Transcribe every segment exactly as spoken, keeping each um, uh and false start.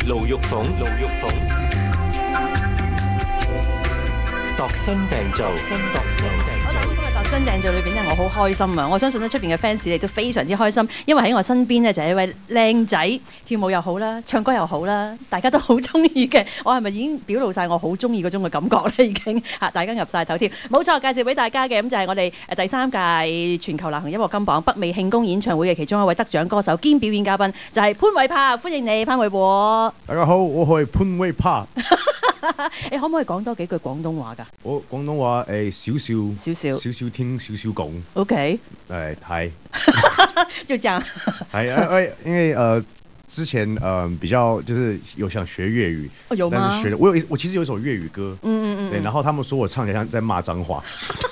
盧玉鳳，盧玉鳳，度身訂造，度身訂造。今日度身訂造裏邊咧，我好開心啊！我相信咧出邊嘅 fans 亦都非常之開心，因為喺我身邊咧就係一位靚仔，跳舞又好啦，唱歌又好啦，大家都好中意嘅。我係咪已經表露晒我好中意嗰種嘅感覺咧？已經嚇大家入晒頭添。冇錯，介紹俾大家嘅咁就係我哋誒第三屆全球流行音樂金榜北美慶功演唱會嘅其中一位得獎歌手兼表演嘉賓，就係潘瑋柏。歡迎你，潘瑋柏。 大家好，我係潘瑋柏。 你可唔可以講多幾句廣東話㗎？ 我廣東話誒少少少少少少聽少少講。 OK。 誒係。 就這樣。係啊，誒因為呃之前呃比較就是有想學粵語。 哦，有嗎？ 但是學的我有我其實有一首粵語歌。 嗯嗯嗯。 對，然後他們說我唱起來像在罵髒話。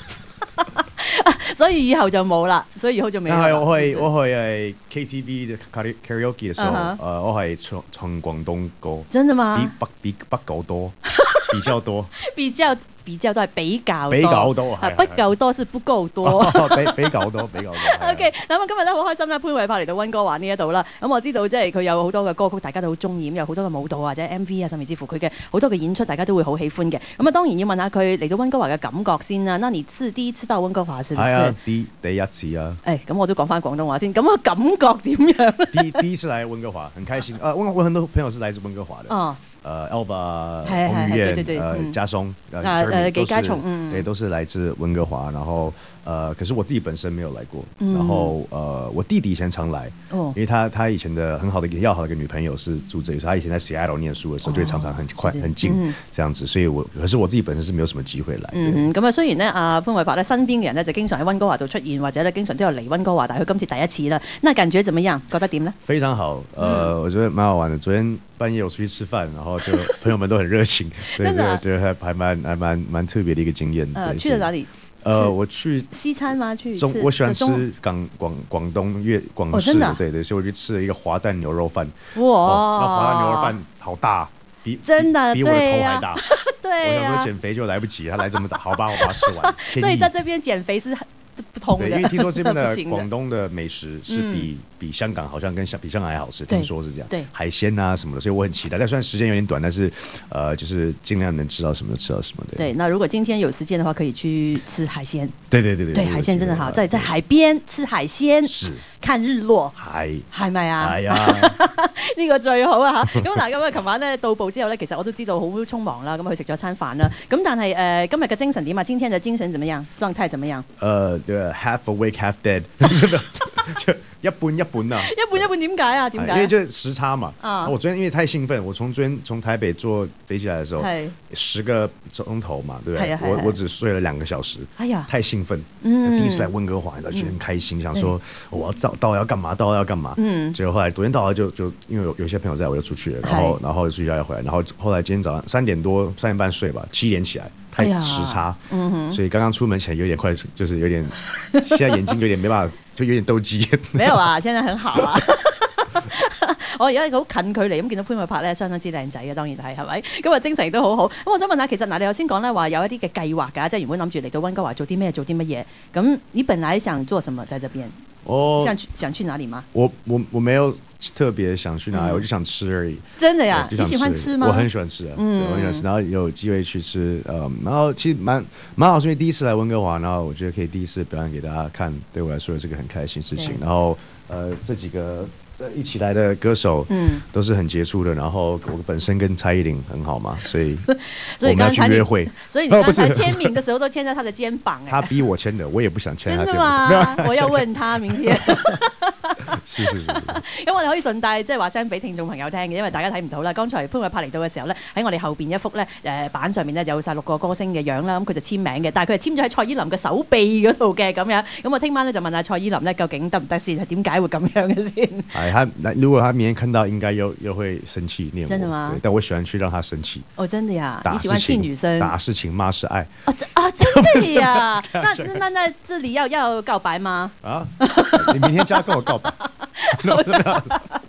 所以以後就冇啦，所以以後就沒有。 係我係我係誒 K T V 嘅 karaoke 嘅時候，誒、uh huh. 呃、我係唱唱廣東歌。真的嗎？比北比北夠多，比較多。比較。比較都係比較多，比較多係不夠多是不夠多，比比較多比較多。 OK，咁啊今日咧好開心啦，潘瑋柏嚟到溫哥華呢一度啦。咁我知道即係佢有好多嘅歌曲，大家都好中意，咁有好多嘅舞蹈或者 M V 啊，甚至乎佢嘅好多嘅演出，大家都會好喜歡嘅。咁啊當然要問下佢嚟到溫哥華嘅感覺先啦。那你是第一次到溫哥華是不是？係啊，第第一次啊。誒，咁我都講翻廣東話先。咁啊感覺點樣？第第一次嚟溫哥華，很開心。啊，我我很多朋友是來自溫哥華的。哦。呃 Elva、彭于晏、呃嘉松、呃 Jeremy 都是，嗯，對，都是來自溫哥華。然後呃，可是我自己本身沒有來過。嗯、然後呃，我弟弟以前常來，哦，因為他他以前的很好的一個要好的一個女朋友是住這裡，所以他以前在 Seattle 念書的時候，就會常常很快、哦、很近、嗯、這樣子。所以我可是我自己本身是沒有什麼機會來。嗯，咁啊，雖然呢，阿潘瑋柏咧身邊嘅人呢，就經常喺溫哥華度出現，或者咧經常都有嚟溫哥華，但係佢今次第一次啦。那感覺怎麼樣？覺得點呢？非常好，呃，嗯、我覺得蠻好玩的。昨天半夜我出去吃飯，然後就朋友們都很熱情，所以我覺得還還蠻還蠻蠻特別的一個經驗。呃，去了哪裡？呃，我去西餐嗎？去中，我喜歡吃廣廣廣東粵廣式的，對對，所以我去吃了一個滑蛋牛肉飯。哇！那滑蛋牛肉飯好大，比真的比我的頭還大。對呀。我想說減肥就來不及，它來這麼大，好吧，我把它吃完。所以在這邊減肥是不通的。對，因為聽說這邊的廣東的美食是比比香港好像跟香比香港還好吃，聽說是這樣。對，海鮮啊什麼的，所以我很期待。但雖然時間有點短，但是呃，就是盡量能吃到什麼就吃到什麼。對，那如果今天有時間的話，可以去吃海鮮。對對對對。對，海鮮真的好，在在海邊吃海鮮，是看日落，係係咪啊？係啊，呢個最好啊嚇。咁嗱，咁啊，琴晚咧到埗之後咧，其實我都知道好匆忙啦，咁去食咗餐飯啦。咁但係誒，今日嘅精神點啊？今天嘅精神怎麼樣？狀態怎麼樣？呃，對 ，half awake, half dead，就一半一半啊。一半一半點解啊？點解？因為就時差嘛。啊。我昨天因為太興奮，我從昨天從台北坐飛機來的時候，係十個鐘頭嘛，對不對？我我只睡了兩個小時。哎呀，太興奮。嗯。第一次來溫哥華，然後就很開心，想說我要到到要幹嘛，到要幹嘛。嗯。結果後來昨天到了就就因為有有些朋友在，我就出去了，然後然後就出去要回來，然後後來今天早上三點多三點半睡吧，七點起來。太時差，嗯哼，所以剛剛出門前有點快，就是有點，現在眼睛有點沒辦法，就有點鬥雞。沒有啊，現在很好啊。我而家好近距離咁見到潘瑋柏咧，相當之靚仔嘅，當然係係咪？咁啊精神都好好。咁我想問下，其實嗱，你頭先講咧話有一啲嘅計劃㗎，即係原本諗住嚟到溫哥華做啲咩做啲乜嘢。咁你本來想做什麼在這邊？哦，想去想去哪裡嗎？我我我沒有特別想去哪裡，嗯、我就想吃而已。真的呀？你喜歡吃嗎？我很喜歡吃啊，嗯，我很喜歡吃。然後有機會去吃，呃，然後其實蠻蠻好，因為第一次來溫哥華，然後我覺得可以第一次表演給大家看，對我來說是個很開心事情。對然後呃，這幾個。一起來的歌手，嗯，都是很傑出的。然後我本身跟蔡依林很好嘛，所以我們要去約會。所以你剛才簽名的時候都牽在他的肩膀，哎，他逼我簽的，我也不想簽他。真的嗎？我要問他明天。是是是。咁我哋可以順帶即係話聲俾聽眾朋友聽嘅，因為大家睇唔到啦。剛才潘瑋柏嚟到嘅時候咧，喺我哋後邊一幅咧誒板上面咧有晒六個歌星嘅樣啦，咁佢就簽名嘅，但係佢係簽咗喺蔡依林嘅手臂嗰度嘅咁樣。咁我聽晚咧就問下蔡依林咧究竟得唔得先，係點解會咁樣嘅先？係他，如果他明天看到，應該又又會生氣念我。真的嗎？但我喜歡去讓他生氣。哦，真的呀？你喜歡氣女生？打是情，罵是愛。哦，啊，真的呀？那那那這裡要要告白嗎？啊，你明天就要跟我告白。O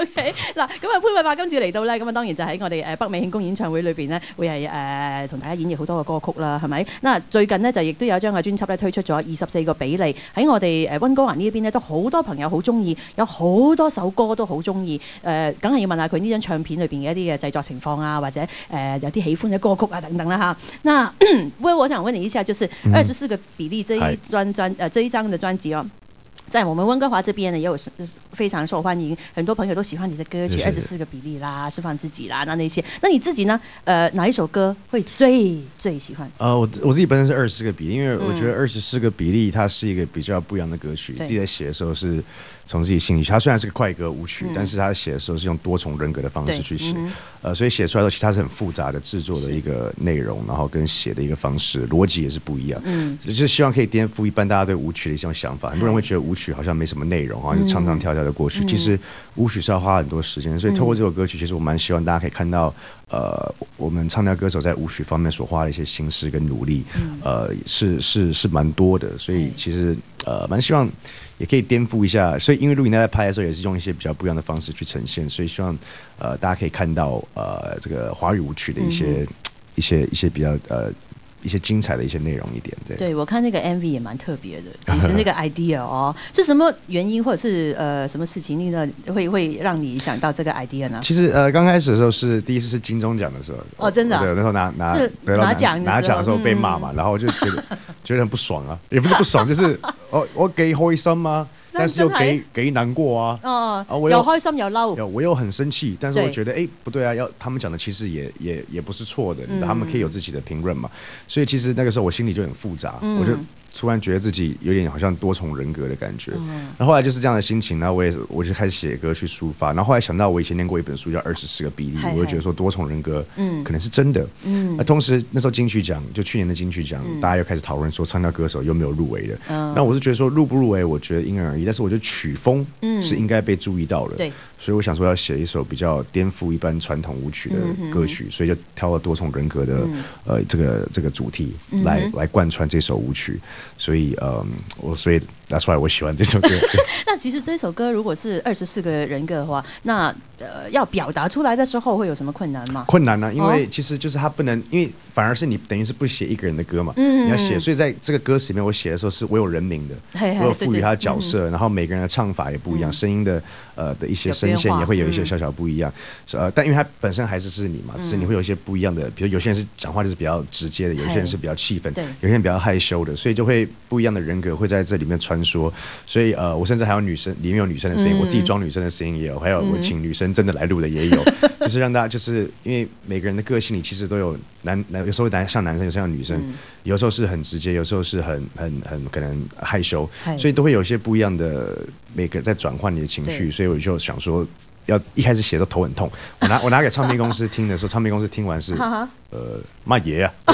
OK 嗱，咁啊潘偉柏今次嚟到咧，咁啊當然就喺我哋誒北美慶功演唱會裏邊咧，會係誒同大家演繹好多嘅歌曲啦，係咪？嗱最近呢，就亦都有一張嘅專輯咧推出咗二十四個比利，喺我哋誒溫哥華呢一邊咧都好多朋友好中意，有好多首歌都好中意，誒梗係要問下佢呢張唱片裏邊嘅一啲嘅製作情況啊，或者誒、呃、有啲喜歡嘅歌曲啊等等啦嚇。那喂，我想問你一下，就是二十四個比利這一專專誒這一張嘅專輯哦。在我們溫哥華這邊呢，也有非常受歡迎，很多朋友都喜歡你的歌曲，二十四個比利啦，釋放自己啦，那那些。那你自己呢？呃，哪一首歌會最最喜歡？ 呃，我我自己本身是二十四個比利，因為我覺得二十四個比利它是一個比較不一樣的歌曲。嗯、自己在寫的時候是從自己心裡，它雖然是個快歌舞曲，嗯、但是它寫的時候是用多重人格的方式去寫，嗯、呃，所以寫出來的時候其實它是很複雜的製作的一個內容，然後跟寫的一個方式邏輯也是不一樣。嗯，就是希望可以顛覆一般大家對舞曲的一種想法。很多人會覺得舞曲好像沒什麼內容，好像就唱唱跳跳的過去。嗯、其實舞曲是要花很多時間，所以透過這首歌曲，其實我蠻希望大家可以看到，呃，我們唱跳歌手在舞曲方面所花的一些心思跟努力，嗯、呃，是是是蠻多的。所以其實呃，蠻希望也可以顛覆一下。所以因為錄影帶在拍的時候，也是用一些比較不一樣的方式去呈現，所以希望呃大家可以看到呃這個華語舞曲的一些、嗯、一些一些比較呃。一些精彩的一些內容一點，對。 對，我看那個 M V 也蠻特別的。其實那個 idea 哦，是什麼原因或者是呃什麼事情令到會會讓你想到這個 idea 呢？ 其實呃剛開始的時候是第一次是金鐘獎的時候。 哦，真的、啊。 對，那時候拿拿是得到拿獎拿獎的時候被罵嘛，嗯、然後就覺得覺得很不爽啊，也不是不爽，就是我我幾開心啊。但是又幾幾難過啊！ 哦，啊、我又開心又嬲， 我又很生氣，但是我覺得，哎，不對啊，要他們講的其實也也也不是錯的，嗯、他們可以有自己的評論嘛。所以其實那個時候我心裡就很複雜，嗯、我就突然覺得自己有點好像多重人格的感覺。嗯、然後後來就是這樣的心情，然後我也我就開始寫歌去抒發。然後後來想到我以前念過一本書叫《二十四個比利》，我就覺得說多重人格，嗯，可能是真的。嗯，那同時那時候金曲獎就去年的金曲獎，嗯、大家又開始討論說唱跳歌手有沒有入圍的。嗯，那我是覺得說入不入圍，我覺得因人而異。但是我覺得曲風是應該被注意到的，嗯、對，所以我想說要寫一首比較顛覆一般傳統舞曲的歌曲，嗯、所以就挑了多重人格的、嗯、呃這個這個主題來、嗯、來貫穿這首舞曲，所以呃我所以 that's why 我喜歡這首歌。 那其實這首歌如果是二十四個人格的話，那呃要表達出來的時候會有什麼困難嗎？ 困難呢、啊，因為其實就是它不能，因為反而是你等於是不寫一個人的歌嘛，嗯、你要寫，所以在這個歌詞裡面我寫的時候是我有人名的，嘿嘿我有賦予他的角色，對對對，然後每個人的唱法也不一樣，聲、嗯、音的呃的一些聲線也會有一些小小不一樣，嗯、呃，但因為它本身還是是你嘛，嗯、是你會有一些不一樣的，比如有些人是講話就是比較直接的，有些人是比較氣憤，有些人比較害羞的，所以就會不一樣的人格會在這裡面穿梭，所以呃，我甚至還有女生裡面有女生的聲音，嗯、我自己裝女生的聲音也有，還有我請女生真的來錄的也有，嗯、就是讓大家就是因為每個人的個性裡其實都有男男有時候男像男生有時候像女生，嗯、有時候是很直接，有時候是很很很可能害羞，所以都會有一些不一樣的每個在轉換你的情緒，所以我就想說要一開始寫都頭很痛，我拿我拿給唱片公司聽的時候，唱片公司聽完是呃乜嘢啊？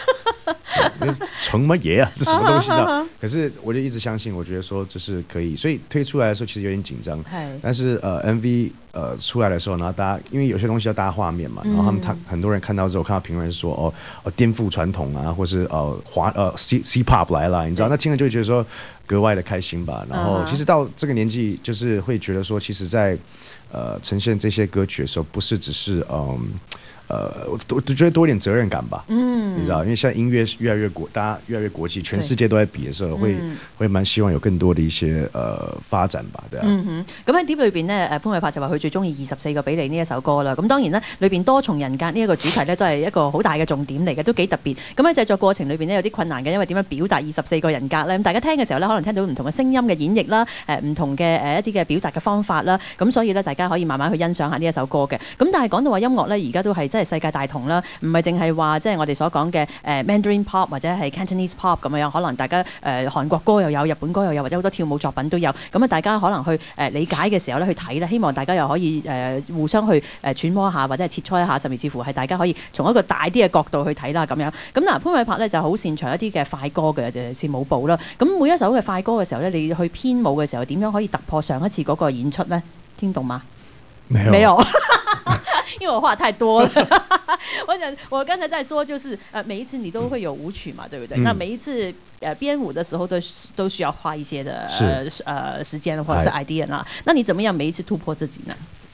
成乜嘢啊？這什麼東西的？可是我就一直相信，我覺得說這是可以，所以推出來的時候其實有點緊張。但是呃 M V 呃出來的時候，然後大家因為有些東西要搭畫面嘛，然後他們他很多人看到之後，看到評論是說哦哦顛覆傳統啊，或是呃華呃 C C pop 來了，你知道，那聽了就會覺得說格外的開心吧。然後其實到這個年紀，就是會覺得說，其實在呃呈現這些歌曲的時候，不是只是嗯。呃，我我覺得多一點責任感吧，嗯，你知道，因為現在音樂越來越國，大家越來越國際，全世界都在比的時候，會、嗯、會蠻希望有更多的一些呃發展吧，對啊。嗯哼， 咁喺碟裏邊呢，誒潘偉柏就話佢最中意二十四個比利呢一首歌啦。咁當然呢，裏邊多重人格呢一個主題呢，都係一個好大嘅重點嚟嘅，都幾特別。咁喺製作過程裏邊呢，有啲困難嘅，因為點樣表達二十四個人格呢？咁大家聽嘅時候呢，可能聽到唔同嘅聲音嘅演繹啦，誒、呃、唔同嘅誒一啲嘅表達嘅方法啦。咁所以呢，大家可以慢慢去欣賞下呢一首歌嘅。咁但係講到話音樂呢，而家都係真係世界大同啦，唔係淨係話即係我哋所講嘅誒 Mandarin Pop 或者係 Cantonese Pop 咁樣，可能大家誒、呃、韓國歌又有，日本歌又有，或者好多跳舞作品都有。咁啊，大家可能去誒、呃、理解嘅時候咧，去睇咧，希望大家又可以誒、呃、互相去誒、呃、揣摩一下，或者係切磋一下，甚至乎係大家可以從一個大啲嘅角度去睇啦咁樣。咁嗱，潘偉柏咧就好擅長一啲嘅快歌嘅，就係舞步啦。咁每一首嘅快歌嘅時候咧，你去編舞嘅時候，點樣可以突破上一次嗰個演出咧？聽懂嗎？ 沒有。 沒有因為我話太多了我想我剛才在說就是呃每一次你都會有舞曲嘛、嗯、對不對、嗯、那每一次呃編舞的時候都都需要花一些的呃呃時間或者是 idea 啦，那你怎麼樣每一次突破自己呢？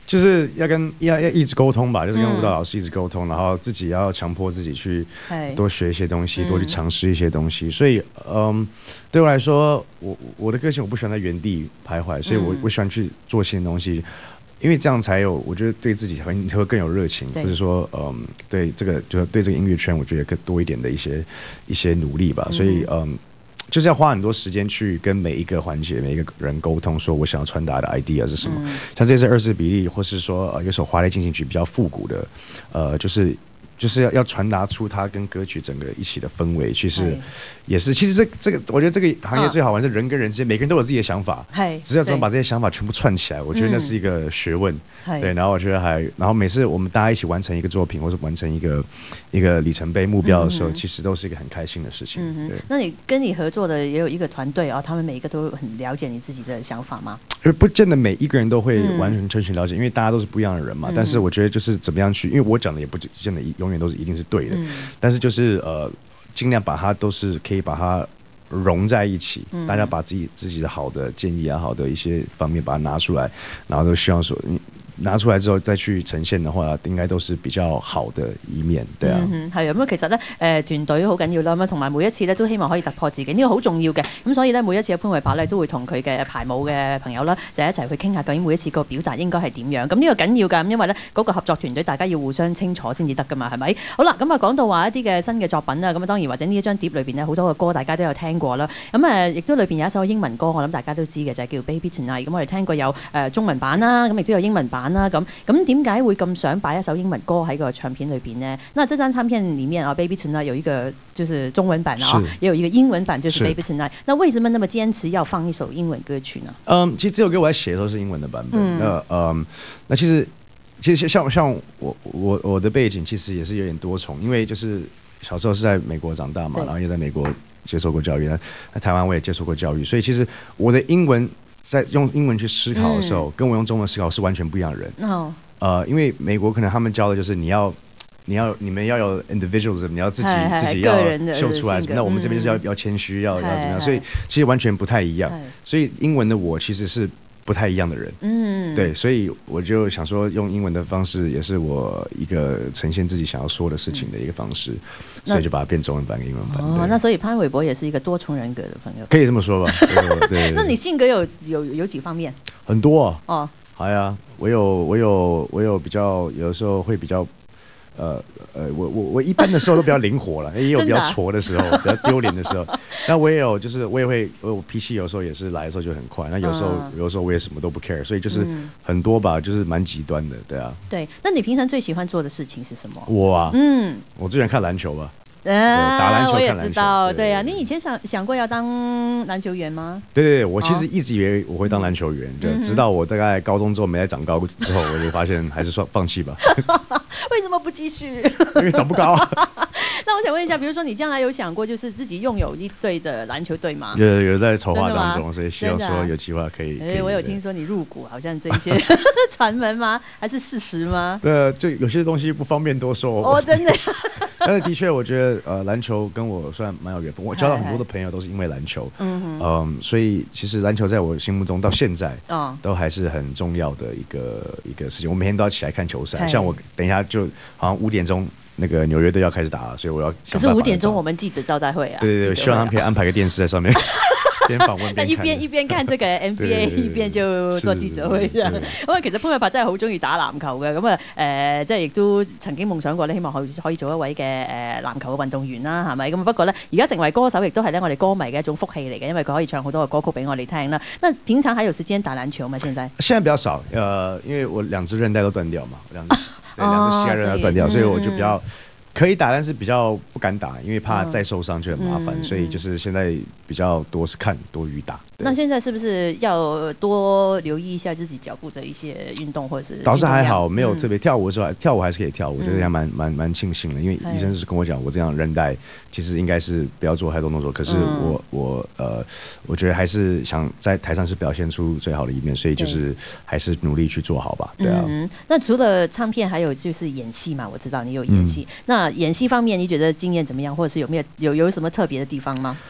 就是要跟要要一直沟通吧，就是跟舞蹈老师一直沟通，嗯、然后自己要强迫自己去多学一些东西，多去尝试一些东西。所以，嗯，对我来说，我我的个性我不喜欢在原地徘徊，所以我、嗯、我喜欢去做新的东西，因为这样才有，我觉得对自己会会更有热情，或者说，嗯，对这个就是对这个音乐圈，我觉得更多一点的一些一些努力吧。所以，嗯。就是要花很多时间去跟每一个环节、每一个人沟通，说我想要传达的 idea 是什么。嗯、像这次二四比例，或是说呃有首华丽进行曲比较复古的，呃，就是就是要要传达出它跟歌曲整个一起的氛围，其实也是，其实这这个我觉得这个行业最好玩是人跟人之间，每个人都有自己的想法，只是要怎么把这些想法全部串起来，我觉得那是一个学问。嗯、对，然后我觉得还，然后每次我们大家一起完成一个作品，或是完成一个一个里程碑目标的时候，嗯、其实都是一个很开心的事情。嗯、对， 那你跟你合作的也有一个团队啊，他们每一个都很了解你自己的想法吗？ 而不见得每一个人都会完全全全了解，嗯、因为大家都是不一样的人嘛。嗯、但是我觉得就是怎么样去，因为我讲的也不见得永远都是一定是对的，嗯、但是就是呃，尽量把它都是可以把它融在一起，嗯、大家把自己自己的好的建议啊，好的一些方面把它拿出来，然后都希望說你拿出來之後再去呈現嘅話，應該都是比較好的一面，對啊。 嗯，係啊，咁其實咧，誒、呃、團隊好緊要啦，咁同埋每一次咧都希望可以突破自己，呢、這個好重要嘅。咁所以咧，每一次嘅潘瑋柏咧都會同佢嘅排舞嘅朋友啦，就一齊去傾下究竟每一次個表達應該係點樣。咁呢個緊要㗎，咁因為咧嗰、那個合作團隊大家要互相清楚先至得㗎嘛，係咪？好啦，咁啊講到話一啲嘅新嘅作品啦，咁啊當然或者呢一張碟裏邊咧好多嘅歌大家都有聽過啦。咁誒亦都裏邊有一首英文歌，我諗大家都知嘅就係、是、叫 Baby Tonight。咁我哋聽過有誒、呃、中文版啦，咁亦都有英文版啦，咁咁。點解會咁想擺一首英文歌喺個唱片裏邊呢？那這張唱片裡面啊 ，Baby Tonight 有一個就是中文版啊，也有一個英文版，就是 Baby Tonight。那為什麼那麼堅持要放一首英文歌曲呢？ 嗯，其實這首歌我在寫的時候是英文的版本。嗯，那嗯，那其實其實像像我我我的背景其實也是有點多重，因為就是小時候是在美國長大嘛，然後也在美國接受過教育，那台灣我也接受過教育，所以其實我的英文在用英文去思考的時候，嗯、跟我用中文思考是完全不一樣的人。哦。呃，因為美國可能他們教的就是你要，你要你們要有 individualism，你要自己自己要秀出來什麼。那我們這邊就是要、嗯、要謙虛，要要怎麼樣？所以其實完全不太一樣。所以英文的我其實是不太一樣的人。嗯，對，所以我就想說用英文的方式，也是我一個呈現自己想要說的事情的一個方式，嗯、所以就把它變中文版跟英文版。 哦，那所以潘瑋柏也是一個多重人格的朋友， 可以這麼說吧？對對對。 那你性格有有有幾方面？ 很多啊。 哦。 係啊，我有我有我有比較，有的時候會比較，呃呃，我我我一般的時候都比較靈活了，也有比較挫的時候，啊、比較丟臉的時候。那我也有，就是我也會，我脾氣有時候也是來的時候就很快。那有時候、嗯、有時候我也什麼都不 care，所以就是很多吧，就是蠻極端的，對啊。 對，那你平常最喜歡做的事情是什麼？ 我啊，嗯，我最喜歡看籃球吧。 啊， 打籃球， 我也知道，對啊，你以前想想過要當籃球員嗎？ 對對對，我其實一直以為我會當籃球員，就直到我大概高中之後沒再長高之後，我就發現還是算放棄吧。 為什麼不繼續？ 因為長不高。 那我想問一下，比如說你將來有想過就是自己擁有一隊的籃球隊嗎？ 有有在籌劃當中，所以希望說有計劃可以。 哎，我有聽說你入股，好像這些傳聞嗎？還是事實嗎？ 對，就有些東西不方便多說。 哦，真的。 但是的確，我覺得呃籃球跟我算蠻有緣分，我交到很多的朋友都是因為籃球，嗯嗯、呃，所以其實籃球在我心目中到現在，嗯，都還是很重要的一個一個事情。我每天都要起來看球賽，像我等一下就好像五點鐘那個紐約隊要開始打了，所以我要想辦法。 可是五點鐘我們記者招待會啊， 對對對，希望他們可以安排個電視在上面。邊訪問邊一邊一邊看這個 N B A， 一邊就做記者會。咁啊，其實潘瑋柏真係好中意打籃球嘅，咁啊誒，即係亦都曾經夢想過咧，希望可以可以做一位嘅誒籃球嘅運動員啦，係咪？咁不過咧，而家成為歌手亦都係咧我哋歌迷嘅一種福氣嚟嘅，因為佢可以唱好多嘅歌曲俾我哋聽啦。那平常還有時間打籃球嗎？現在？ 現在比較少，呃，因為我兩隻韌帶都斷掉嘛，兩隻對兩隻膝蓋韌帶斷掉，所以我就比較。可以打，但是比較不敢打，因為怕再受傷就很麻煩，嗯、所以就是現在比較多是看多於打。那現在是不是要多留意一下自己腳部的一些運動，或者是？ 倒是還好，沒有特別、嗯、跳舞的時候，跳舞還是可以跳，我覺得還蠻蠻蠻慶幸的，因為醫生是跟我講，我這樣韌帶其實應該是不要做太多動作，可是我、嗯、我呃，我覺得還是想在台上是表現出最好的一面，所以就是還是努力去做好吧，對啊。 嗯，那除了唱片，還有就是演戲嘛，我知道你有演戲，嗯、那演戲方面，你覺得經驗怎麼樣，或者是有沒有有有什麼特別的地方嗎？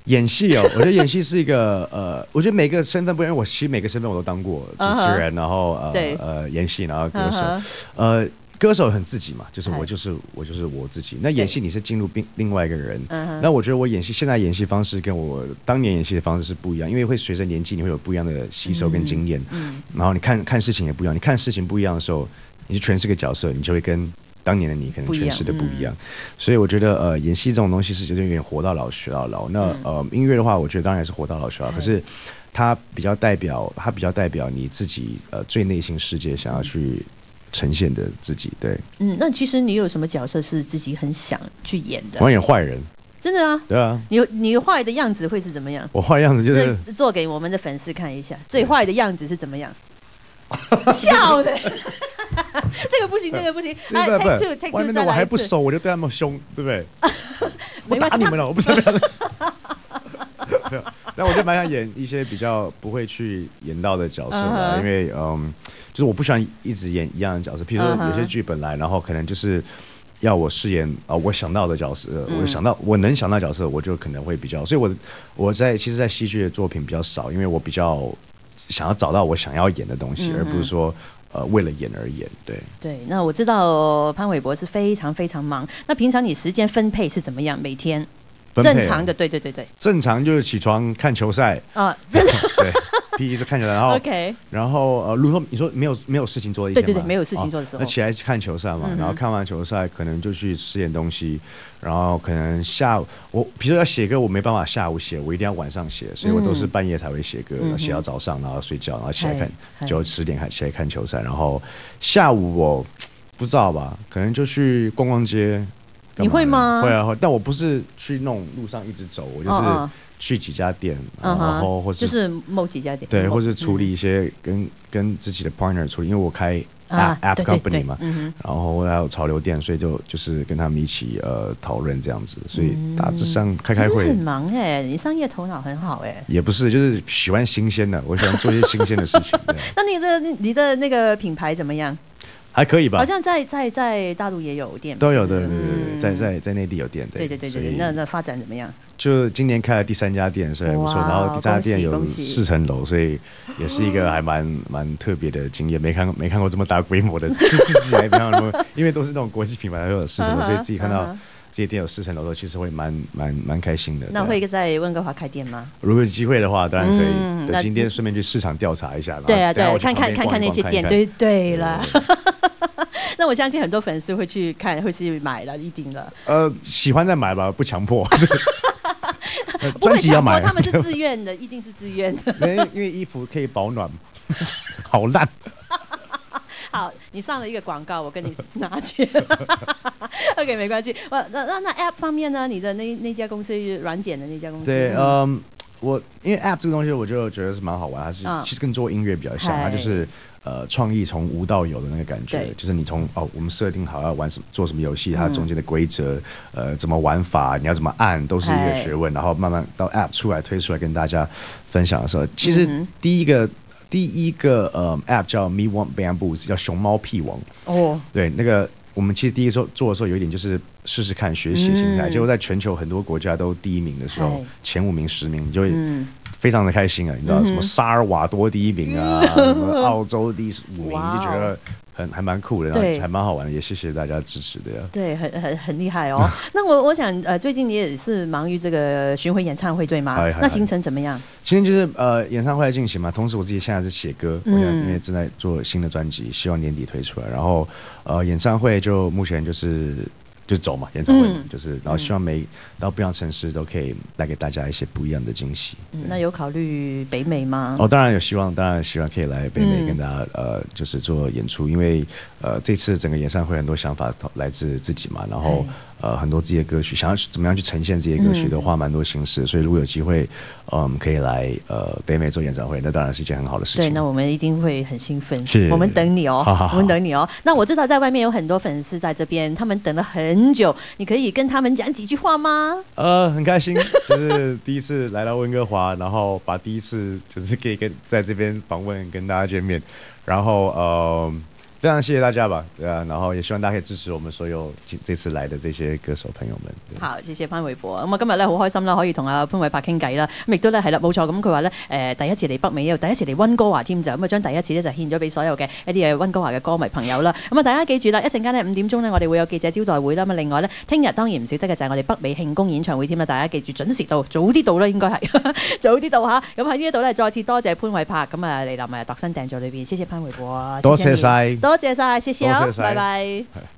演戏哦，我觉得演戏是一个呃，我觉得每个身份不一样，我其实每个身份我都当过，主持人， uh-huh. 然后呃呃演戏，然后歌手，uh-huh. 呃歌手很自己嘛，就是我就是我就是我自己。那演戏你是进入另另外一个人，那我觉得我演戏现在演戏方式跟我当年演戏的方式是不一样，因为会随着年纪你会有不一样的吸收跟经验，嗯，然后你看看事情也不一样，你看事情不一样的时候，你去诠释个角色，你就会跟当年的你可能诠释的不一样，嗯、所以我觉得呃演戏这种东西是就是有点活到老学到老。那、嗯、呃音乐的话，我觉得当然是活到老学到老，可是它比较代表它比较代表你自己呃最内心世界想要去呈现的自己。对， 嗯，那其实你有什么角色是自己很想去演的？ 我要演坏人。 真的啊？ 对啊。 你你坏的样子会是怎么样？ 我坏样子就是做给我们的粉丝看一下，最坏的样子是怎么样？笑的。这个不行，这个不行。 来 take two take two 外面的我还不熟，我就对他们凶，对不对？我打你们了，我不是这样。但我就蛮想演一些比较不会去演到的角色吧， uh-huh. 因为嗯，就是我不喜欢一直演一样的角色。比如说有些剧本来，然后可能就是要我饰演啊、呃，我想到的角色，嗯、我想到我能想到角色，我就可能会比较。所以我我在其实，在戏剧的作品比较少，因为我比较想要找到我想要演的东西，嗯、而不是说。呃，为了演而演，对对。那我知道潘玮柏是非常非常忙，那平常你时间分配是怎么样？每天正常的，对对对对， 正常就是起床看球赛啊，真的对，第一次看球赛，然后 OK， 然后呃，如果你说没有没有事情做的一天嘛， 对对对，没有事情做的时候， 那起来看球赛嘛，嗯、然后看完球赛可能就去吃点东西，然后可能下午我比如说要写歌，我没办法下午写，我一定要晚上写，所以我都是半夜才会写歌，嗯、然后写到早上，然后睡觉，然后起来看，九十点起来看球赛，然后下午我不知道吧，可能就去逛逛街。 你会吗？ 会啊，会，但我不是去那种路上一直走，我就是去几家店，哦哦然后或是就是某几家店， 对，或是处理一些跟、嗯、跟自己的 partner 处理，因为我开 app、啊、app 对 company 对对嘛， 嗯、 然后还有潮流店，所以就就是跟他们一起呃讨论这样子，所以大致上开开会。 很忙哎、欸，你商业头脑很好哎、欸。 也不是，就是喜欢新鲜的，我喜欢做一些新鲜的事情。 那你的你的那个品牌怎么样？ 还可以吧， 好像在在在大陆也有店， 都有的，对对对，嗯、在在在内地有店， 对对对对对，那那发展怎么样？ 就今年开了第三家店，所以还不错。然后第三家店有四层楼，所以也是一个还蛮蛮特别的经验，没看没看过这么大规模的，自己还没看过，因为都是那种国际品牌都有四层楼，所以自己看到。这些店有四层楼的时候，其实会蛮蛮蛮开心的。 那会在温哥华开店吗？ 如果有机会的话，当然可以。嗯、今天顺便去市场调查一下。 对啊，对，看看看看那些店，对对了。那我相信很多粉丝会去看，会去买了，一定的。 呃，喜欢再买吧，不强迫。 专辑要买，他们是自愿的，一定是自愿的。 因为因为衣服可以保暖，好烂。 好，你上了一个广告，我跟你拿钱。OK， 没关系。那那那 App 方面呢？你的那那家公司软件的那家公司？ 对，嗯，我因为 App 这个东西，我就觉得是蛮好玩，它是、嗯、其实跟做音乐比较像，它就是呃创意从无到有的那个感觉，就是你从哦我们设定好要玩什么做什么游戏，它中间的规则、嗯、呃怎么玩法，你要怎么按，都是一个学问，然后慢慢到 App 出来推出来跟大家分享的时候，其实第一个。嗯第一个呃 App 叫 Me Want Bamboos， 叫熊猫屁王。哦、oh. ，对，那个我们其实第一个做的时候有一点就是试试看学习心态，结果在全球很多国家都第一名的时候，前五名、十名，你就会非常的开心啊！你知道、嗯、什么萨尔瓦多第一名啊，什么澳洲第五名， wow. 就觉得很还蛮酷的，然后还蛮好玩的，也谢谢大家支持的呀。 对，很很很厉害哦。那我我想呃，最近你也是忙于这个巡回演唱会对吗？那行程怎么样？ 今天就是呃演唱会在进行嘛，同时我自己现在是写歌，我现在因为正在做新的专辑，希望年底推出来。然后呃演唱会就目前就是就走嘛，演唱会、嗯、就是，然后希望每到不一样城市都可以带给大家一些不一样的惊喜。 嗯、那有考虑北美吗？ 哦，当然有希望，当然希望可以来北美跟大家、嗯、呃就是做演出，因为呃这次整个演唱会很多想法来自自己嘛，然后。呃，很多自己的歌曲，想要怎么样去呈现自己的歌曲，都花蛮多心思、嗯。所以如果有机会，嗯，可以来呃北美做演唱会，那当然是一件很好的事情。 对，那我们一定会很兴奋， 是， 我们等你哦， 好好好我们等你哦。那我知道在外面有很多粉丝在这边，他们等了很久，你可以跟他们讲几句话吗？ 呃，很开心，就是第一次来到温哥华，然后把第一次就是可以跟在这边访问跟大家见面，然后呃。 非常謝謝大家吧，對啊，然後也希望大家可以支持我們所有這次來的這些歌手朋友們。 好，謝謝潘瑋柏。咁啊，今日咧好開心啦，可以同阿潘瑋柏傾偈啦。咁亦都咧係啦，冇錯。咁佢話咧誒第一次嚟北美，又第一次嚟溫哥華添就咁啊，將第一次咧就獻咗俾所有嘅一啲嘅溫哥華嘅歌迷朋友啦。咁啊，大家記住啦，一陣間咧五點鐘咧，我哋會有記者招待會啦。咁啊，另外咧，聽日當然唔少得嘅就係我哋北美慶功演唱會添啦。大家記住準時到，早啲到啦，應該係早啲到嚇。咁喺呢一度咧，再次多謝潘瑋柏咁啊嚟臨誒度身訂造裏邊，謝謝潘瑋柏， 多謝晒， 多謝晒，謝謝，拜拜。